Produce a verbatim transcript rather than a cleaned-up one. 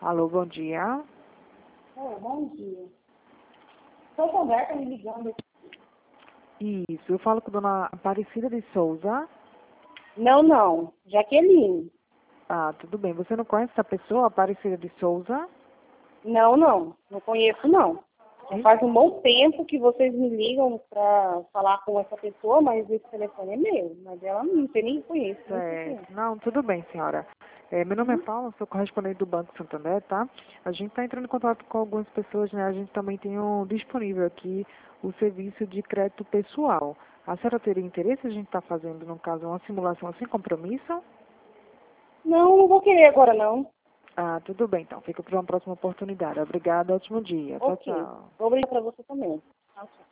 Alô, bom dia. Oi, bom dia. Sou Roberta me ligando. Isso, eu falo com a dona Aparecida de Souza. Não, não. Jaqueline. Ah, tudo bem. Você não conhece essa pessoa, Aparecida de Souza? Não, não. Não conheço, não. Já Sim. faz um bom tempo que vocês me ligam para falar com essa pessoa, mas esse telefone é meu. Mas ela não sei nem conheço. Nem sei quem é. Certo. Não, tudo bem, senhora. É, meu nome é Uhum. Paula, sou correspondente do Banco Santander, tá? A gente está entrando em contato com algumas pessoas, né? A gente também tem um, disponível aqui o serviço de crédito pessoal. A senhora teria interesse? A gente está fazendo, no caso, uma simulação sem compromisso? Não, não vou querer agora, não. Ah, tudo bem, então. Fica para uma próxima oportunidade. Obrigada, ótimo dia. Tchau, Ok. tchau. Vou ligar para você também. Tchau, tchau.